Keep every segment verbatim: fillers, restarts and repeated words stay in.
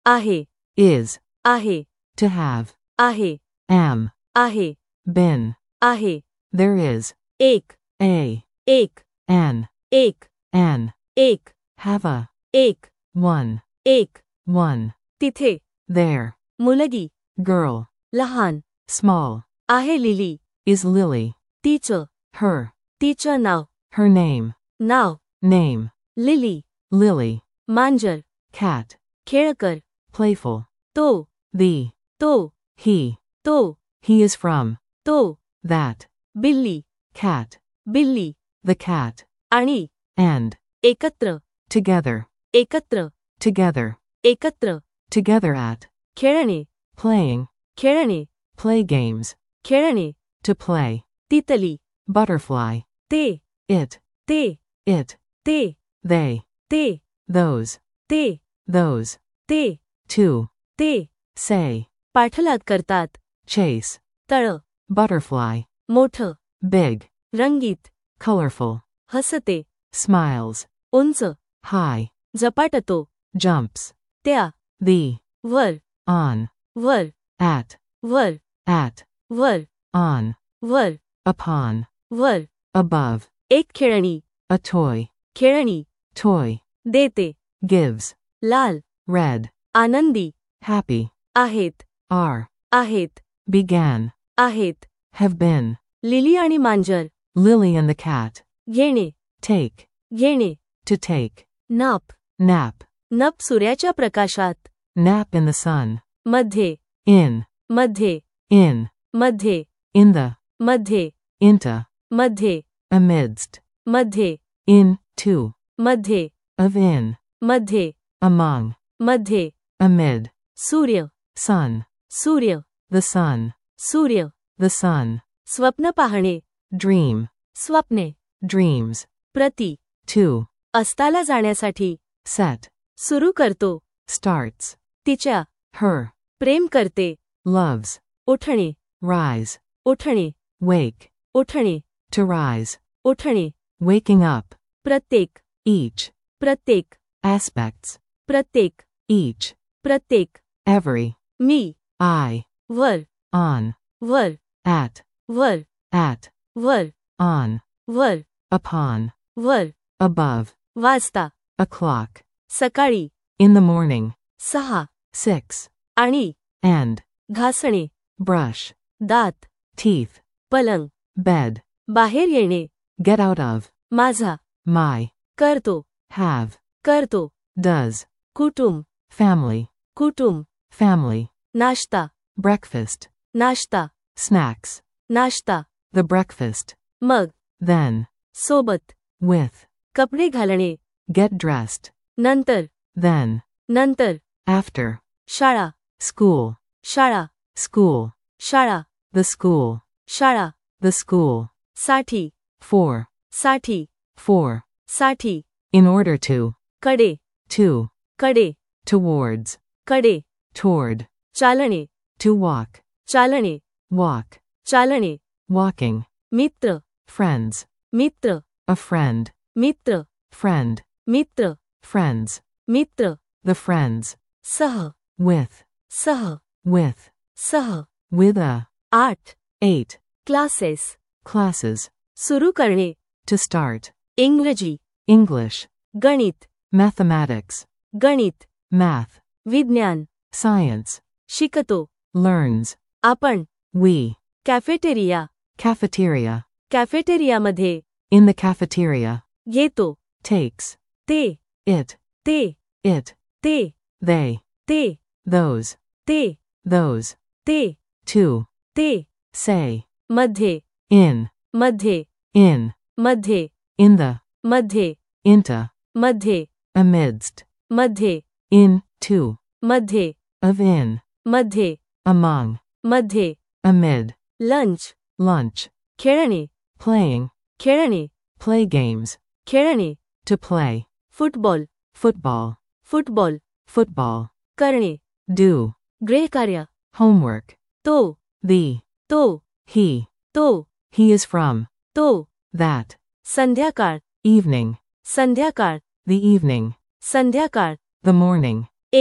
आहे, is, आहे, to have, आहे, am, आहे, been, आहे, there is, एक, a, एक, an, एक, an, एक, have a, एक, one, एक, one, तिथे, there, मुलगी, girl, लहान, small, आहे लिली, is Lily, तिचं, her, तिचं नाव, her name, नाव, name, लिली, Lily, मांजर, cat, खेळकर, playful, तो, the, तो, he, तो, he is from, तो, that, बिल्ली, cat, बिल्ली, the cat, आणि, and, एकत्र, together, एकत्र, together, एकत्र, together at, खेळणे, playing, खेळणे, play games, खेळणे, to play, तितली, butterfly, ते, it, ते, it, ते, they, ते, those, ते, those, ते, to, ते, say, पाठलाग करतात, chase, तळ, butterfly, मोठं, big, रंगीत, colorful, हसते, smiles, उंच, high, झपाटतो, jumps, त्या, the, वर, on, वर, at, वर, at, वर, on, वर, upon, वर, above, एक खेळणी, a toy, खेळणी, toy, देते, gives, लाल, red, आनंदी, happy, आहेत, are, आहेत, began, आहेत, have been, लिली आणि मांजर, Lily and the cat, घेणे, take, घेणे, to take, नाप, nap, नप सूर्याच्या प्रकाशात, nap in the sun, मध्ये, in, मध्ये, in, मध्ये, in the, मध्ये, into, मध्ये, amidst, मध्ये, in, to, मध्ये, of in, मध्ये, among, मध्ये, amid, Surya, sun, Surya, the sun, Surya, the sun, स्वप्न पाहणे, dream, स्वप्ने, dreams, प्रति, to, अस्ताला जाण्यासाठी, set, सुरू करतो, starts, तिच्या, her, प्रेम करते, loves, उठणे, rise, उठणे, wake, उठणे, to rise, उठणे, waking up, प्रत्येक, each, प्रत्येक, aspects, प्रत्येक, each, प्रत्येक, every, me, I, were, on, वर, at, वर, at, वर, on, वर, upon, वर, above, वाजता, o'clock, सकाळी, in the morning, सहा, six, आणि, and, घासणे, brush, दात, teeth, पलंग, bed, बाहेर येणे, get out of, माझा, my, करतो, have, करतो, does, कुटुंब, family, कुटुंब, family, नाश्ता, breakfast, नाश्ता, snacks, नाश्ता, the breakfast, मग, then, सोबत, with, कपडे घालणे, get dressed, नंतर, then, नंतर, after, शाळा, school, शाळा, school, शाळा, the school, शाळा, the school, साठी, for, साठी, for, साठी, in order to, कडे, to, कडे, towards, कडे, toward, चालणे, to walk, चालणे, walk, चालणे, walking, मित्र, friends, मित्र, a friend, मित्र, friend, मित्र, friends, मित्र, the friends, सह, with, सह, with, सह, with a, आठ, eight, क्लासेस, classes, सुरू करणे, to start, इंग्रजी, English, गणित, mathematics, गणित, math, विज्ञान, science, शिकतो, learns, आपण, we, कॅफेटेरिया, cafeteria, कॅफेटेरियामध्ये, in the cafeteria, घेतो, takes, ते, it, ते, it, ते, they, ते, those, ते, those, ते, to, ते, say, मध्ये, in, मध्ये, in, मध्ये, in the, मध्ये, into, मध्ये, amidst, मध्ये, in, to, मध्ये, of in, मध्ये, among, मध्ये, amid, लंच, lunch, खेळणे, playing, खेळणे, play games, खेळणे, to play, football, football, football, football, करणे, do, गृहकार्य, homework, तो, the, तो, he, तो, he is from, तो, that, संध्याकाळ, evening, संध्याकाळ, the evening, संध्याकाळ, the morning, एक,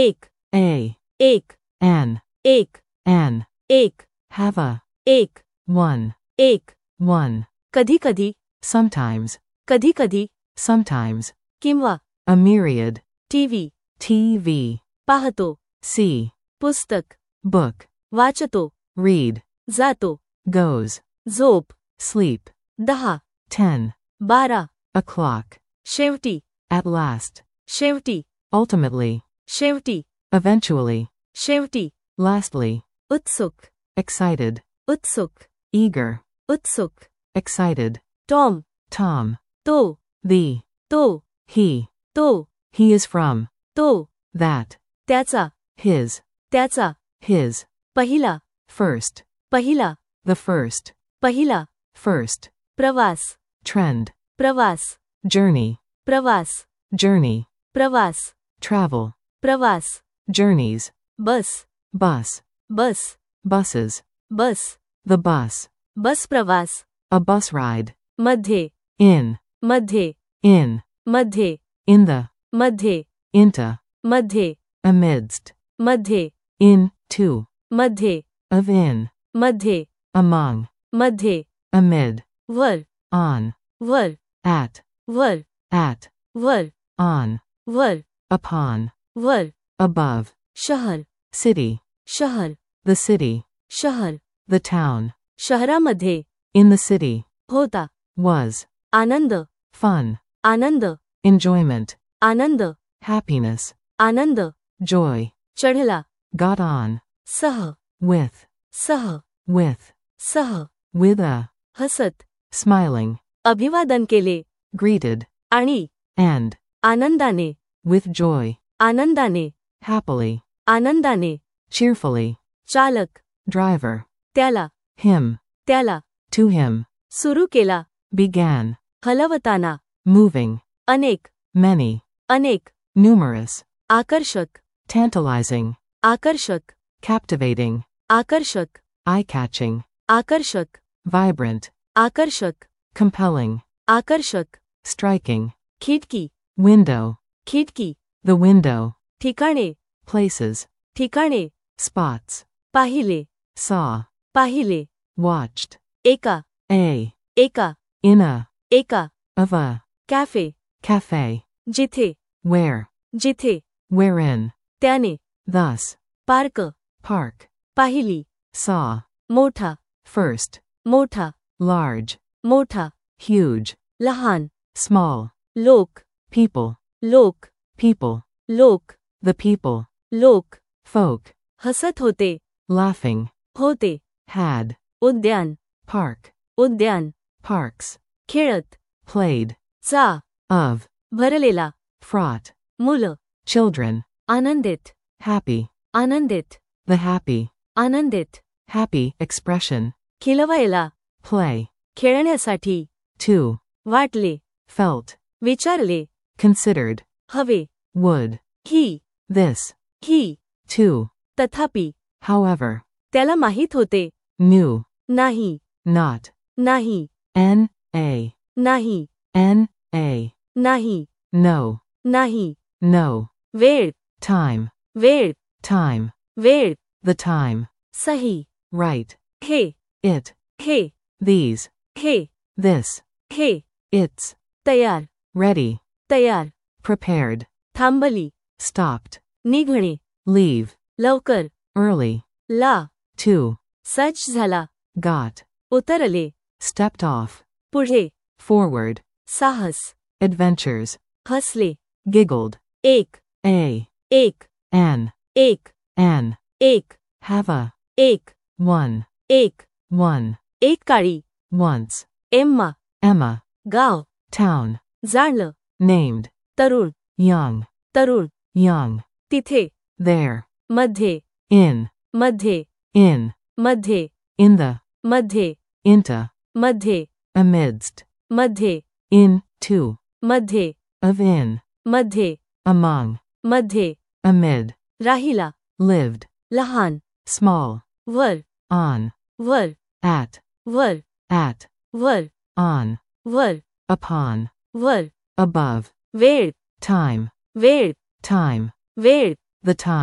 A. एक, An. एक, An. एक, Have a. एक, One. एक, One. कधी कधी, Sometimes. कधी कधी, Sometimes. किंवा, A myriad. TV, T V. पाहतो, See. पुस्तक, Book. वाचतो, Read. जातो, Goes. झोप, Sleep. दहा, Ten. बारा, O'clock. शेवटी, At last. शेवटी, Ultimately. शेवटी, Eventually. शेवटी, Lastly. उत्सुक, Excited. उत्सुक, Eager. उत्सुक, Excited. Tom, Tom. तो, The. तो, He. तो, He is from. तो, That. त्याचा, His. त्याचा, His. पहिला, First. पहिला, The first. पहिला, First. प्रवास, Trend. प्रवास, Journey. प्रवास, Journey. प्रवास, Travel. प्रवास, Journeys. बस, Bus. बस, Buses. बस, The bus. बस प्रवास, A bus ride. मध्ये, In. मध्ये, In. मध्ये, In the. मध्ये, Into. मध्ये, Amidst. मध्ये, In. To. मध्ये, Of in. मध्ये, Among. मध्ये, Amid. Were, On. वर, At. वर, At. वर, On. वर, Upon. वर, Above. शहर, City. शहर, The city. शहर, The town. शहरामध्ये, In the city. होता, Was. Anand, Fun. आनंद, Enjoyment. आनंद, Happiness. आनंद, Joy. चढला, Got on. सह, With. सह, With. सह, With a. हसत, Smiling. अभिवादन केले, Greeted. आणि, And. आनंदाने, With joy. आनंदाने, Happily. आनंदाने, Cheerfully. चालक, Driver. त्याला, Him. त्याला, To him. सुरू केला, Began. हलवताना, Moving. अनेक, Many. अनेक, Numerous. आकर्षक, Tantalizing. आकर्षक, Captivating. आकर्षक, Eye-catching. आकर्षक, Vibrant. आकर्षक, Compelling. आकर्षक, Striking. खिडकी, Window. खिडकी, The window. ठिकाणे, Places. ठिकाणे, Spots. पाहिले, Saw. पाहिले, Watched. एका, A. एका, In a. एका, Of a. Cafe, Cafe. जिथे, Where. जिथे, Wherein. त्याने, Thus. Park, Park. पाहिली, Saw. मोठा, First. मोठा, Large. मोठा, Huge. लहान, Small. लोक, People. लोक, People. लोक, The people. लोक, Folk. हसत होते, Laughing. होते, Had. उद्यान, Park. उद्यान, Parks. खेळत, Played. चा, Of. भरलेला, Fraught. मुलं, Children. आनंदित, Happy. आनंदित, The happy. आनंदित, Happy expression. खिलवायला, Play. खेळण्यासाठी, To. वाटले, Felt. विचारले, Considered. हवे, Would. He, This. He, To. तथापि, However. त्याला माहीत होते, Knew. नाही, Not. नाही, N. A. नाही, N. A. नाही, No. नाही, No. वेळ, Time. वेळ, Time. वेळ, The time. सही, Right. Hey, It. Hey, These. Hey, This. Hey, It's. तयार, Ready. तयार, Prepared. थांबली, Stopped. निघणे, Leave. लवकर, Early. La, To. सज्ज झाला, Got. उतरले, Stepped off. पुढे, Forward. साहस, Adventures. हसले, Giggled. एक, A. एक, An. एक, An. एक, Have a. एक, One. एक, One. एक काळी, Once. Emma, Emma. गाव, Town. जाणलं, Named. तरुण, Young. तरुण, Young. तिथे, There. मध्ये, In. मध्ये, In. मध्ये, In the. मध्ये, Into. मध्ये, Amidst. मध्ये, In. To. मध्ये, Of in. मध्ये, Among. मध्ये, Amid. राहिला, Lived. लहान, Small. वर, On. वर, At. वर, At. वर, On. वर, Upon. वर, Above. वेळ, Time. वेळ, Time. वेळ, The time.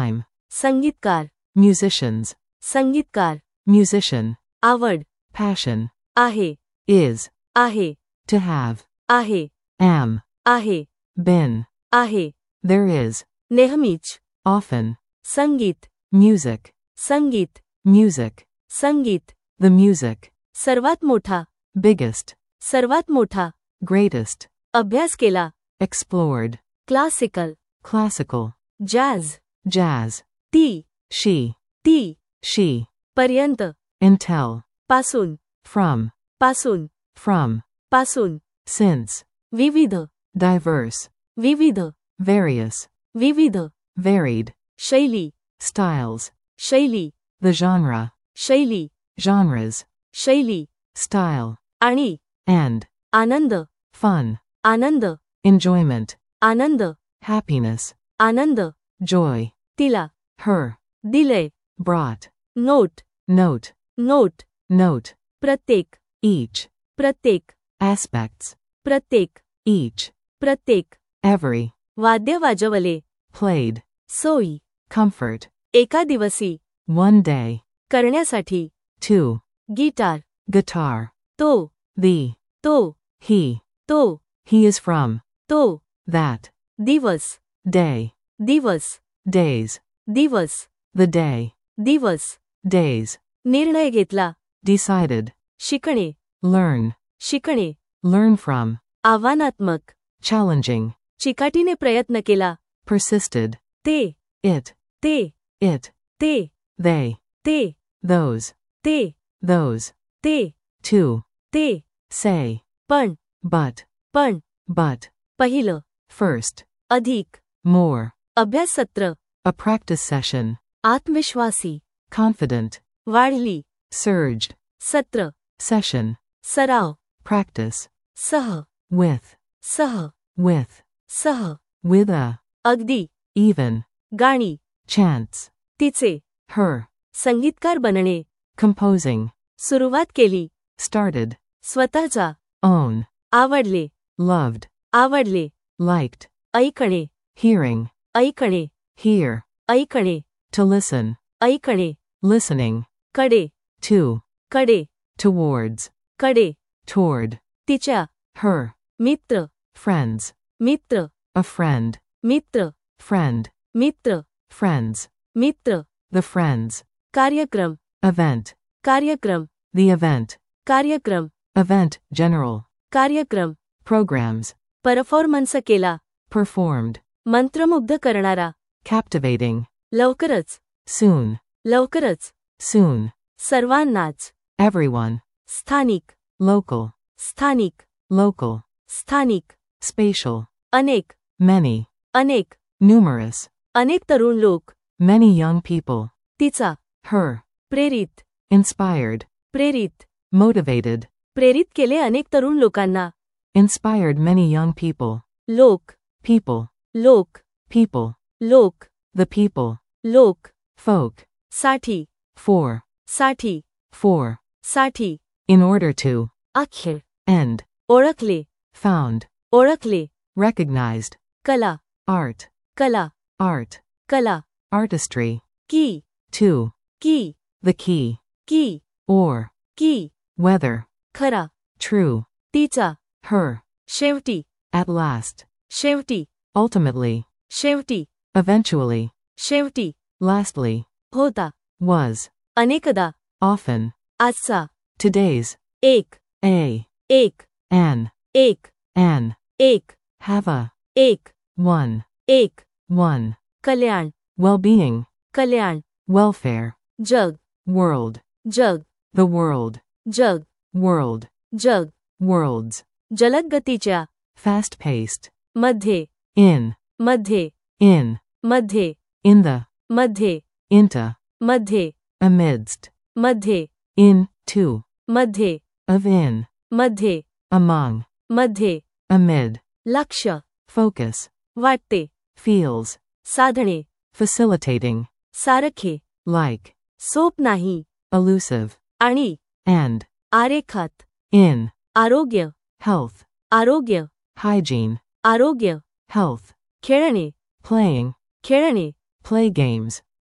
संगीतकार, musicians, संगीतकार. musician, आवड, passion, आहे, is, आहे, to have, आहे, am, आहे, been, आहे. there is, नेहमीच. often, संगीत, music, संगीत, music, संगीत. the music, सर्वात मोठा, biggest, सर्वात मोठा. greatest, अभ्यास केला. explored, classical, classical, jazz. jazz, ती, she, ती. she, पर्यंत, until, पासून, from, पासून, from, पासून. since, विविध, diverse, विविध, various, विविध. varied, शैली, styles, शैली, the genre, शैली, genres, शैली. style, आणि, and, आनंद, fun, आनंद, enjoyment, आनंद, happiness, आनंद. joy, तिला, her, दिले. brought, note, note, note. note, प्रत्येक, each, प्रत्येक, aspects, प्रत्येक, each, प्रत्येक. every, वाद्य वाजवले. played, सोयी, comfort, एका दिवसी. one day, करण्यासाठी. two, guitar. guitar, तो, the, तो, he, तो, he is from, तो. that, दिवस, day, दिवस, days, दिवस, the day, दिवस. days, निर्णय घेतला. decided, शिकणे, learn, शिकणे. learn from, आव्हानात्मक. challenging, चिकाटीने प्रयत्न केला. persisted, ते, it, ते, it, ते, they, ते, those, ते, those, ते, to, ते. say, पण, but, पण. but, पहिलं, first, अधिक. more, अभ्यास सत्र. a practice session, आत्मविश्वासी. confident, वाढली. surged, सत्र. session, सराव. practice, सह, with, सह, with, सह. with a, अगदी. even, गाणी. chance, तिचे. her, संगीतकार बनणे. composing, सुरुवात केली. started, स्वतःचा. own, आवडले. loved, आवडले. liked, ऐकणे. hearing, ऐकणे. hear, ऐकणे. to listen, ऐकणे. listening, कडे. to, कडे. towards, कडे. toward, तिच्या. her, मित्र. friends, मित्र. a friend, मित्र. friend, मित्र. friends, मित्र. the friends, कार्यक्रम. event, कार्यक्रम. the event, कार्यक्रम. event, general, कार्यक्रम. programs, परफॉर्मन्स केला. performed, मंत्रमुग्ध करणारा. captivating, लवकरच. soon, लवकरच. soon, सर्वांनाच. everyone, स्थानिक. local, स्थानिक. local, स्थानिक. spatial, अनेक. many, अनेक. numerous, अनेक तरुण लोक. many young people, तिचा. her, प्रेरित. inspired, प्रेरित. motivated, प्रेरित केले अनेक तरुण लोकांना. inspired many young people, लोक. people, लोक. people, लोक. the people, लोक. folk, साठी. for, साठी. for, साठी. in order to, अखेर. end, ओळखले. found, ओळखले. recognized, कला. art, कला. art, कला. artistry, की. to, की. the key, की. or, की. whether, खरा. true, तिचा. her, शेवटी. at last, शेवटी. ultimately, शेवटी. eventually, शेवटी. lastly, होता. was, अनेकदा. often, आजचा. today's, एक. a, एक. an, एक. an, एक. have a, एक. one, एक. one, Kalyan. well-being, Kalyan. welfare, jug. world, jug. the world, jug. world, jug. worlds, जलद गतीच्या. fast-paced, मध्ये. in, मध्ये. in, मध्ये. in the, मध्ये. into, मध्ये. amidst, मध्ये. in, to, मध्ये. of in, मध्ये. among, मध्ये. amid, लक्ष. focus, वाटते. feels, साधणे. facilitating, सारखे. like, सोप नाही. elusive, आणि. and, आरेखात. in, आरोग्य. health, आरोग्य. hygiene, आरोग्य. health, खेळणे. playing, खेळणे. play games,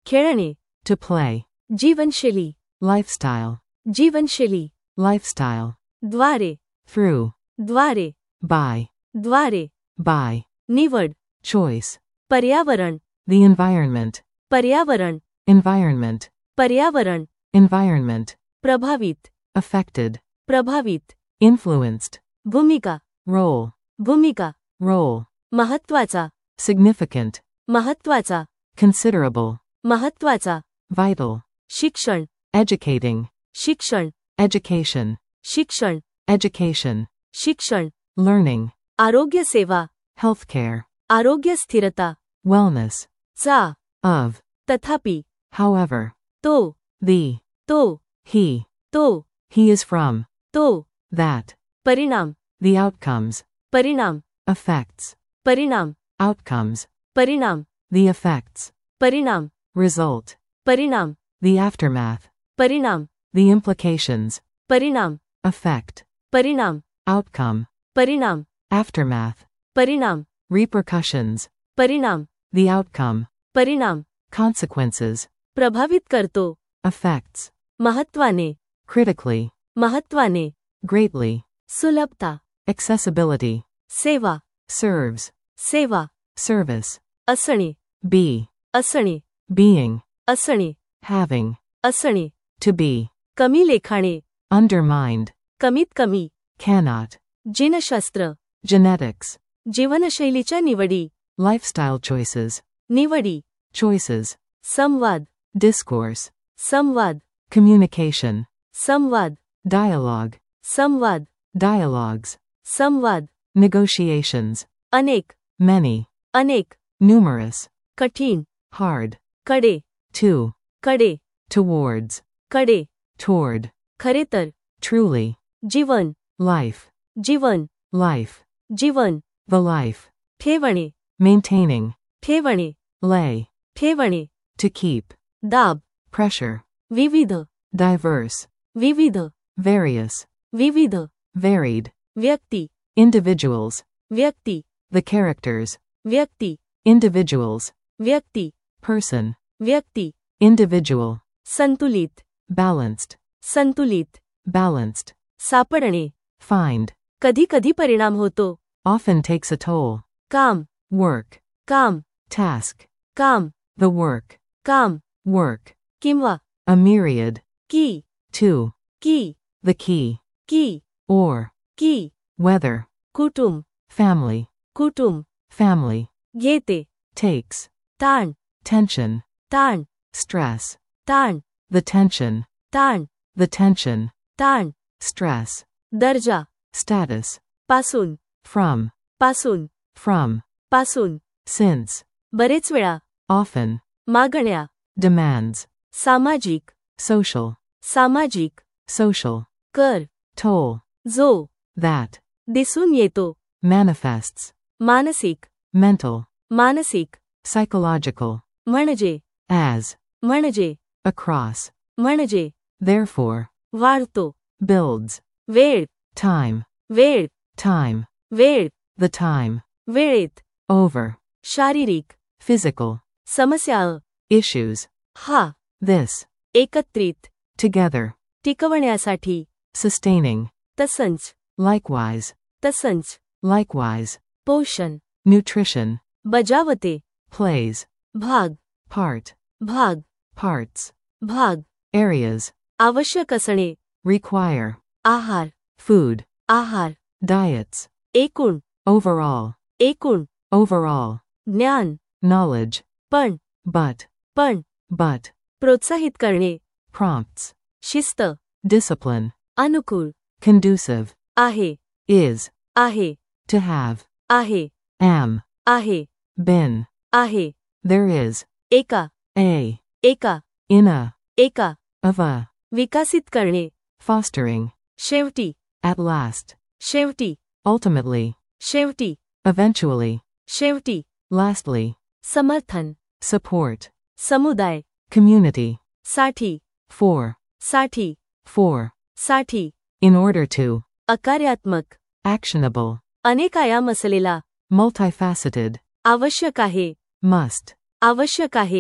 खेळणे, to play, जीवनशैली, lifestyle, जीवनशैली, lifestyle, द्वारे, through, द्वारे, by, द्वारे, by, निवड, choice, पर्यावरण, the environment, पर्यावरण, environment, पर्यावरण, environment, प्रभावित, affected, प्रभावित, influenced, भूमिका, role, भूमिका, role, महत्त्वाचा, significant, महत्त्वाचा, considerable, महत्त्वाचा, vital, शिक्षण, educating, शिक्षण, education, शिक्षण, education, शिक्षण, learning, आरोग्य सेवा, healthcare, आरोग्य स्थिरता, wellness, चा, of, तथापि, however, तो, the, तो, he, तो, he is from, तो, that, परिणाम, the outcomes, परिणाम, effects, परिणाम, outcomes, परिणाम, the effects, परिणाम, result, परिणाम, the aftermath, परिणाम, the implications, परिणाम, effect, परिणाम, outcome, परिणाम, aftermath, परिणाम, repercussions, परिणाम, the outcome, परिणाम, consequences, प्रभावित करतो, effects, महत्त्वाने, critically, महत्त्वाने, greatly, सुलभता, accessibility, सेवा, serves, सेवा, service, असणे, be, असणे, being, असणे, having, असणे, to be, कमी लेखाणे, undermined, कमीत कमी, cannot, जीनशास्त्र, genetics, जीवनशैलीच्या निवडी, lifestyle choices, निवडी, choices, संवाद, discourse, संवाद, communication, संवाद, dialogue, संवाद, dialogues, संवाद, negotiations, अनेक, many, अनेक, numerous, कठीण, hard, कडे, to, कडे, towards, कडे, toward, खरेतर, truly, जीवन, life, जीवन, life, जीवन, the life, ठेवणे, maintaining, ठेवणे, lay, ठेवणे, to keep, दाब, pressure, विविध, diverse, विविध, various, विविध, varied, व्यक्ती, individuals, व्यक्ती, the characters, व्यक्ती, individuals, व्यक्ती, person, व्यक्ती, individual, संतुलित, balanced, संतुलित, balanced, सापडणे, find, कधी कधी परिणाम होतो, often takes a toll, काम, work, काम, task, काम, the work, काम, work, किंवा, a myriad, की, to, की, the key, की, or, की, whether, कुटुंब, family, कुटुंब, family, घेते, takes, ताण, tension, ताण, stress, ताण, the tension, ताण, the tension, ताण, stress, दर्जा, status, पासून, from, पासून, from, पासून, since, बरेच वेळा, often, मागण्या, demands, सामाजिक, social, सामाजिक, social, कर, toll, जो, that, दिसून येतो, manifests, मानसिक, mental, मानसिक, psychological, म्हणजे, as, म्हणजे, across, म्हणजे, therefore, वाढतो, builds, वेळ, time, वेळ, time, वेळ, the time, वेळेत, over, शारीरिक, physical, समस्या, issues, हा, this, एकत्रित, together, टिकवण्यासाठी, sustaining, तसंच, likewise, तसंच, likewise, पोषण, nutrition, बजावते, plays, भाग, part, भाग, parts, भाग, areas, आवश्यक असणे, require, आहार, food, आहार, diets, एकूण, overall, एकूण, overall, ज्ञान, knowledge, पण, but, पण, but, प्रोत्साहित करणे, prompts, शिस्त, discipline, अनुकूल, conducive, आहे, is, आहे, to have, आहे, am, आहे, been, आहे, there is, एका, a, एका, in a, एका, of a, विकासित करणे, fostering, शेवटी, at last, शेवटी, ultimately, शेवटी, eventually, शेवटी, lastly, समर्थन, support, समुदाय, community, साठी, for, साठी, for, साठी, in order to, अकार्यात्मक, actionable, अनेक आयाम असलेला, multifaceted, आवश्यक आहे, must, आवश्यक आहे,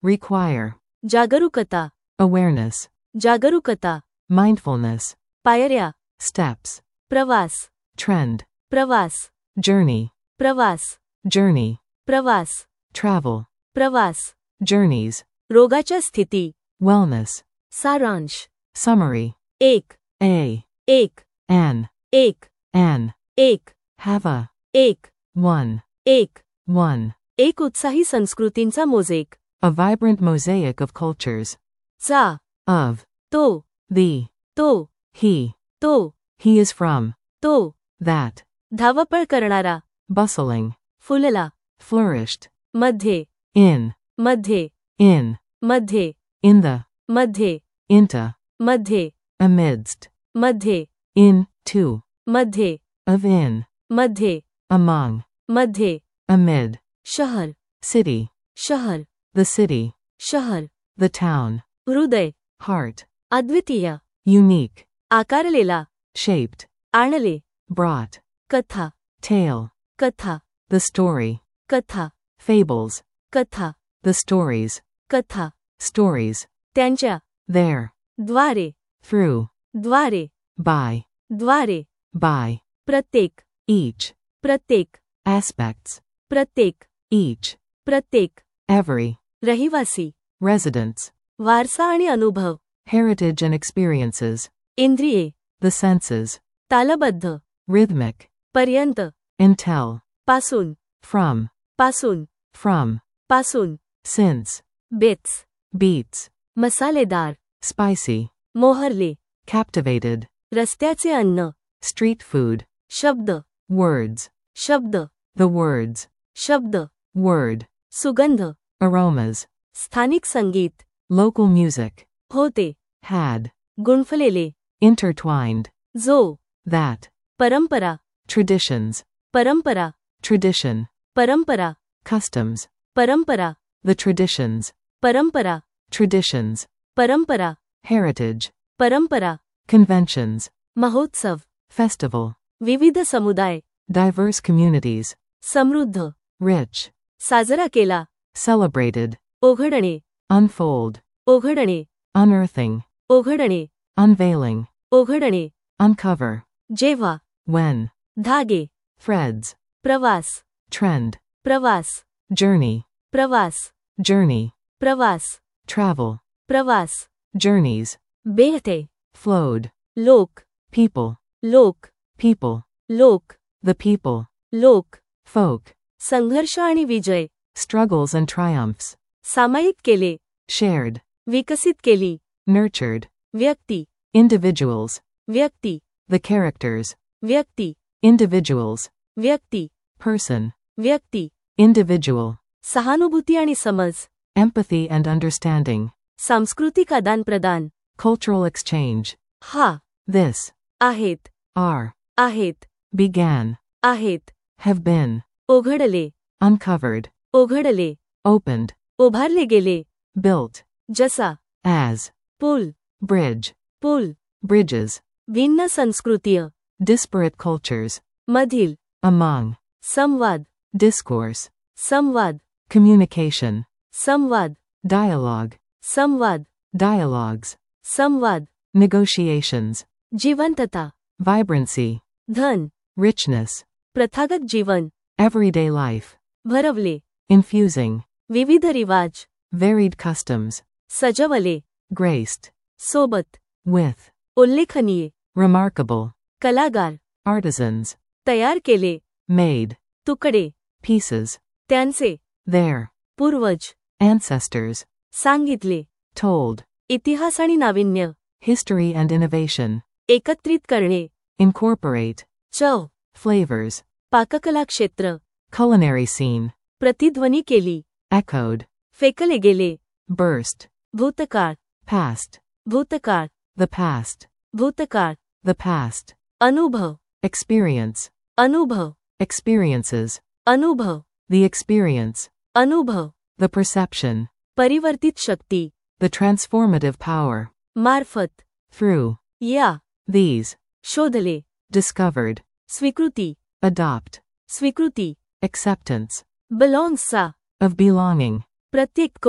require, जागरूकता, awareness, जागरूकता, mindfulness, पायऱ्या, steps, प्रवास, trend, प्रवास, journey, प्रवास, journey, प्रवास, travel, प्रवास, journeys, रोगाच्या स्थिती, wellness, सारांश, summary, एक, a, एक, an, एक, an, एक, have a, एक, one, एक, one, एक उत्साही संस्कृतींचा mosaic, a vibrant mosaic of cultures, चा, of, तो, the, तो, he, तो, he is from, तो, that, धावपळ करणारा, bustling, फुलला, flourished, मध्ये, in, मध्ये, in, मध्ये, in the, मध्ये, into, मध्ये, amidst, मध्ये, in, to, मध्ये, of in, मध्ये, among, मध्ये, amid, शहर, city, शहर, the city, शहर, the town, हृदय, heart, अद्वितीय, unique, आकारलेला, shaped, आणले, brought, कथा, tale, कथा, the story, कथा, fables, कथा, the stories, कथा, stories, त्यांच्या, there, द्वारे, through, द्वारे, by, द्वारे, by, प्रत्येक, each, प्रत्येक, aspects, प्रत्येक, each, प्रत्येक, every, रहिवासी, residence, वारसा आणि अनुभव, heritage and experiences, इंद्रिये, the senses, तालबद्ध, rhythmic, पर्यंत, until, पासून, from, पासून, from, पासून, since, बेट्स, beats, मसालेदार, spicy, मोहरले, captivated, रस्त्याचे अन्न, street food, शब्द, words, शब्द, the words, शब्द, word, सुगंध, aromas, स्थानिक संगीत, local music, होते, had, गुंफलेले, intertwined, जो, that, परंपरा, traditions, परंपरा, tradition, परंपरा, customs, परंपरा, the traditions, परंपरा, traditions, परंपरा, heritage, परंपरा, conventions, महोत्सव, festival, विविध समुदाय, diverse communities, समृद्ध, rich, साजरा केला, celebrated, ओघडणे, unfold, ओघडणे, unearthing, ओघडणे, unveiling, ओघडणे, uncover, जेव्हा, when, धागे, threads, प्रवास, trend, प्रवास, journey, प्रवास, journey, प्रवास, travel, प्रवास, journeys, बेहते, flowed, लोक, people, लोक, people, लोक, the people, लोक, folk, संघर्ष आणि विजय, struggles and triumphs, सामायिक केले, shared, विकसित केली, nurtured, व्यक्ती, individuals, व्यक्ती, the characters, व्यक्ती, individuals, व्यक्ती, person, व्यक्ती, individual, सहानुभूती आणि समज, empathy and understanding, सांस्कृतिक आदानप्रदान, cultural exchange, हा, this, आहेत, are, आहेत, began, आहेत, have been, ओघडले, uncovered, ओघडले, opened, उभारले गेले, built, जसा, as, पूल, bridge, पूल, bridges, भिन्न संस्कृतीय, disparate cultures, मधील, among, संवाद, discourse, संवाद, communication, संवाद, dialogue, संवाद, dialogues, संवाद, negotiations, जिवंतता, vibrancy, धन, richness, प्रथागत जीवन, everyday life, भरवले, infusing, विविध रिवाज, varied customs, सजवले, graced, सोबत, with, उल्लेखनीय, remarkable, कलागार, artisans, तयार केले, made, तुकडे, pieces, त्यांचे, their, पूर्वज, ancestors, सांगितले, told, इतिहास आणि नाविन्य, history and innovation, एकत्रित करणे, incorporate, चव, flavors, पाककला क्षेत्र, culinary scene, प्रतिध्वनी केली, echoed, फेकले गेले, burst, भूतकाळ, past, भूतकाळ, the past, भूतकाळ, the past, अनुभव, experience, अनुभव, experiences, अनुभव, the experience, अनुभव, the perception, परिवर्तित शक्ती, the transformative power, मार्फत, through, या, these, शोधले, discovered, स्वीकृती, adopt, स्वीकृती, acceptance, belongs चा, of belonging, प्रत्येक कोण,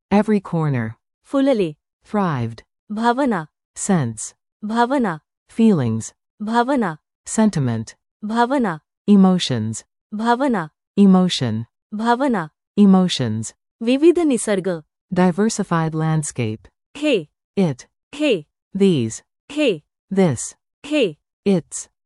Every corner. फुलले. Thrived. भावना. Sense. भावना. Feelings. भावना. Sentiment. भावना. Emotions. भावना. Emotion. भावना. Emotions. विविध Nisarga. Diversified landscape. Hey. It. Hey. These. Hey. This. Hey. Its.